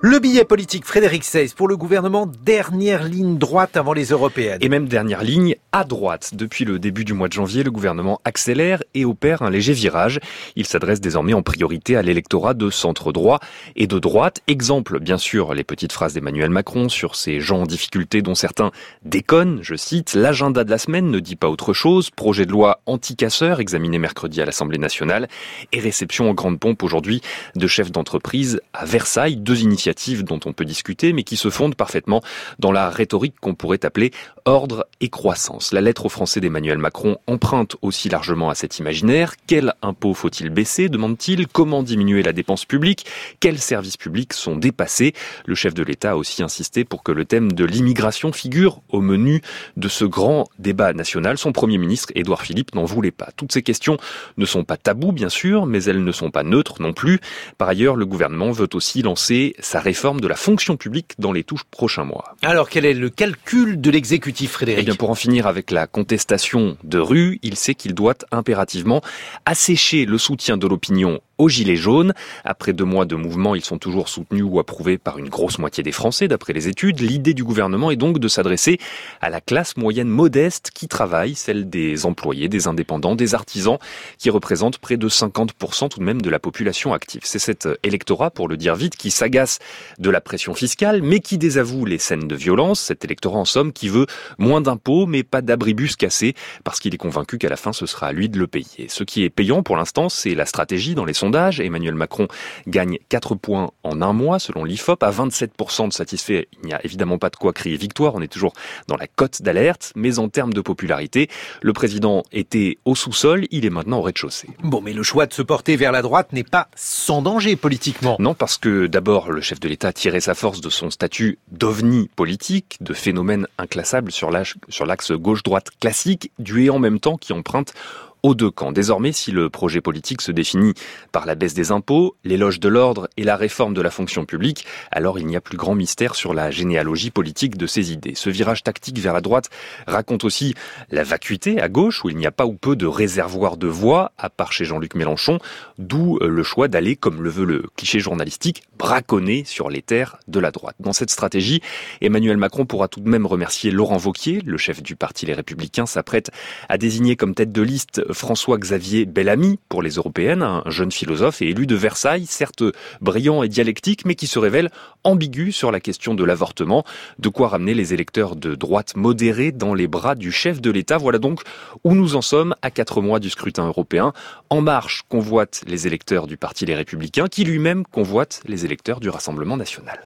Le billet politique Frédéric Seyss pour le gouvernement, dernière ligne droite avant les européennes. Et même dernière ligne à droite. Depuis le début du mois de janvier, le gouvernement accélère et opère un léger virage. Il s'adresse désormais en priorité à l'électorat de centre droit et de droite. Exemple, bien sûr, les petites phrases d'Emmanuel Macron sur ces gens en difficulté dont certains déconnent. Je cite, l'agenda de la semaine ne dit pas autre chose. Projet de loi anti-casseurs examiné mercredi à l'Assemblée nationale et réception en grande pompe aujourd'hui de chefs d'entreprise à Versailles. Deux initiatives dont on peut discuter, mais qui se fondent parfaitement dans la rhétorique qu'on pourrait appeler ordre et croissance. La lettre aux Français d'Emmanuel Macron emprunte aussi largement à cet imaginaire. Quel impôt faut-il baisser, demande-t-il? Comment diminuer la dépense publique? Quels services publics sont dépassés? Le chef de l'État a aussi insisté pour que le thème de l'immigration figure au menu de ce grand débat national. Son Premier ministre, Édouard Philippe, n'en voulait pas. Toutes ces questions ne sont pas tabous, bien sûr, mais elles ne sont pas neutres non plus. Par ailleurs, le gouvernement veut aussi lancer sa réforme de la fonction publique dans les tout prochains mois. Alors, quel est le calcul de l'exécutif, Frédéric? Eh bien, pour en finir avec la contestation de rue, il sait qu'il doit impérativement assécher le soutien de l'opinion aux Gilets jaunes. Après 2 mois de mouvement, ils sont toujours soutenus ou approuvés par une grosse moitié des Français, d'après les études. L'idée du gouvernement est donc de s'adresser à la classe moyenne modeste qui travaille, celle des employés, des indépendants, des artisans, qui représentent près de 50% tout de même de la population active. C'est cet électorat, pour le dire vite, qui s'agace de la pression fiscale, mais qui désavoue les scènes de violence. Cet électorat, en somme, qui veut moins d'impôts, mais pas d'abribus cassés, parce qu'il est convaincu qu'à la fin, ce sera à lui de le payer. Ce qui est payant pour l'instant, c'est la stratégie dans les sondages. Emmanuel Macron gagne 4 points en un mois, selon l'IFOP. À 27% de satisfaits, il n'y a évidemment pas de quoi crier victoire. On est toujours dans la cote d'alerte. Mais en termes de popularité, le président était au sous-sol, il est maintenant au rez-de-chaussée. Bon, mais le choix de se porter vers la droite n'est pas sans danger politiquement. Non, parce que d'abord, le chef de l'État tirait sa force de son statut d'ovni politique, de phénomène inclassable sur l'axe gauche-droite classique, du et en même temps qui emprunte aux deux camps. Désormais, si le projet politique se définit par la baisse des impôts, l'éloge de l'ordre et la réforme de la fonction publique, alors il n'y a plus grand mystère sur la généalogie politique de ces idées. Ce virage tactique vers la droite raconte aussi la vacuité à gauche, où il n'y a pas ou peu de réservoir de voix, à part chez Jean-Luc Mélenchon, d'où le choix d'aller, comme le veut le cliché journalistique, braconner sur les terres de la droite. Dans cette stratégie, Emmanuel Macron pourra tout de même remercier Laurent Wauquiez, le chef du parti Les Républicains, s'apprête à désigner comme tête de liste François-Xavier Bellamy pour les européennes, un jeune philosophe et élu de Versailles, certes brillant et dialectique, mais qui se révèle ambigu sur la question de l'avortement. De quoi ramener les électeurs de droite modérés dans les bras du chef de l'État. Voilà donc où nous en sommes à 4 mois du scrutin européen. En Marche convoite les électeurs du parti Les Républicains, qui lui-même convoite les électeurs du Rassemblement national.